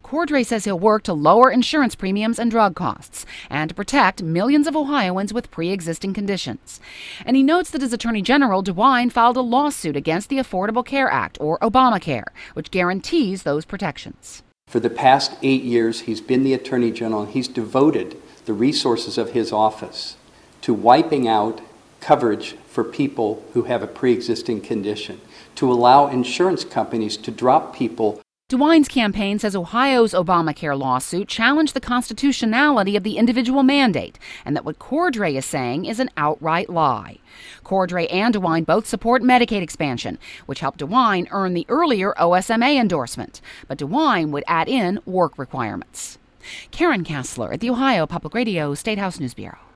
Cordray says he'll work to lower insurance premiums and drug costs and to protect millions of Ohioans with pre-existing conditions. And he notes that as Attorney General, DeWine filed a lawsuit against the Affordable Care Act, or Obamacare, which guarantees those protections. For the past 8 years, he's been the Attorney General, and he's devoted the resources of his office to wiping out coverage for people who have a pre-existing condition, to allow insurance companies to drop people. DeWine's campaign says Ohio's Obamacare lawsuit challenged the constitutionality of the individual mandate, and that what Cordray is saying is an outright lie. Cordray and DeWine both support Medicaid expansion, which helped DeWine earn the earlier OSMA endorsement, but DeWine would add in work requirements. Karen Kassler at the Ohio Public Radio State House News Bureau.